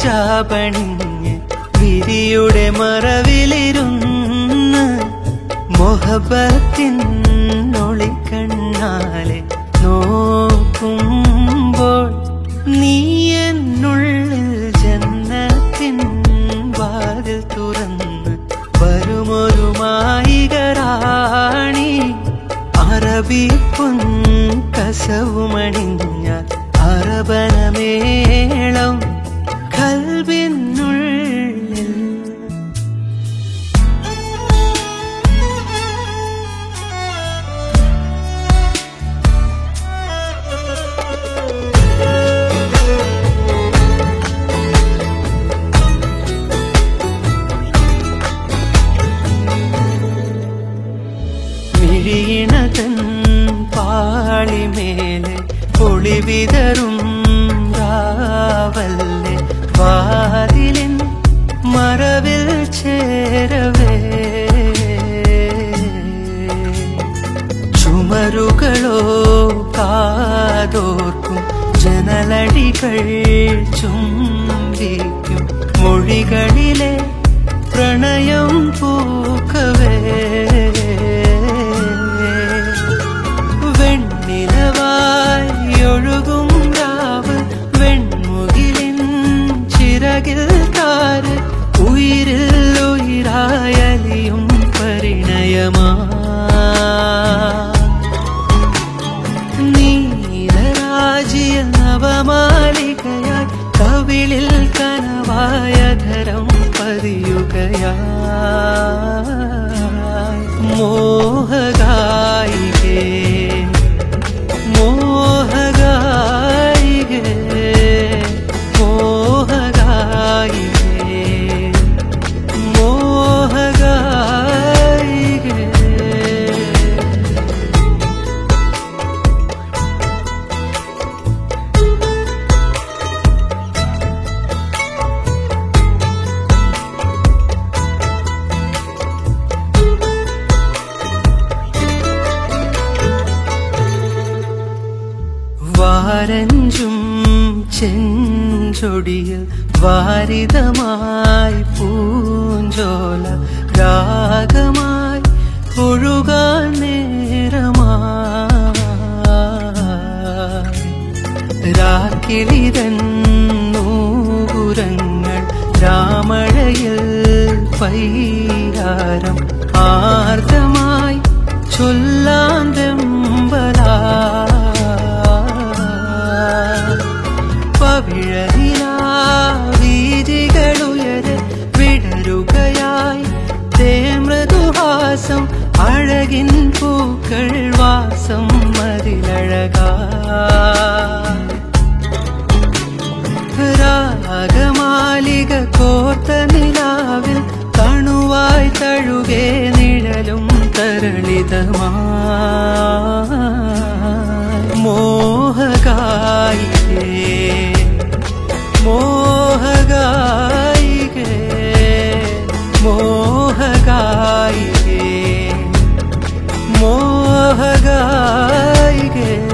നിലാപണിഞ്ഞ് വിരിയുടെ മറവിലിരുന്ന് മൊഹബത്തിൻ ഒളിക്കണ്ണാലെ നോക്കുമ്പോൾ നീ എന്നുള്ളിൽ ജന്നത്തിൻ വാതിൽ തുറന്ന് വരുമൊരു മായികറാണി അറബിപ്പൊൻ കസവുമണിഞ്ഞ അറബനമേളം കൽബിനുള്ളിൽ മിഴിയിണതൻ പാളിമേലെ ഒളിവിതറും രാവല്ലേ വാതിലിൻ മറവിൽ ചേരവേ ചുമരുകളോ കാതോർക്കും ജനലടികൾ ചുംബിക്കും മൊഴികളിലെ പ്രണയം പൂക്കവേ വെണ്ണിലവായി ഒഴുകും രാവ് വെൺമുകിലിൻ ചിറകിൽ താര് ഉയിരിൽ ഉയിരായലിയും പരിണയമാ നീലരാജിയ നവമാലികയായി കവിളിൽ കനവായ ധരം പതിയുകയായി മോഹഗായികേ മോഹഗായികേ മോഹഗായികേ മോഹഗായികേ വാരഞ്ചും ചെഞ്ചൊടിയിൽ വാരിതമായി പൂഞ്ചോല രാഗമായി ഒഴുകാൻ നേരമായി രാക്കിളിതൻ നൂപുരങ്ങൾ രാമഴയിൽ പൈരാരം ആർദ്രമായി ചൊല്ലാൻ വെമ്പലാ വീജികളുയരെ വിടരുകയായി തേമൃദുഹാസം അഴകിൻ പൂക്കൾ വാസം മതിലഴകായി രാഗമാലിക കോർത്ത നിലാവിൽ തണുവായി തഴുകേ നിഴലും തരളിതമായി മോഹഗായികേ മോഹഗായികേ മോഹഗായികേ മോഹഗായികേ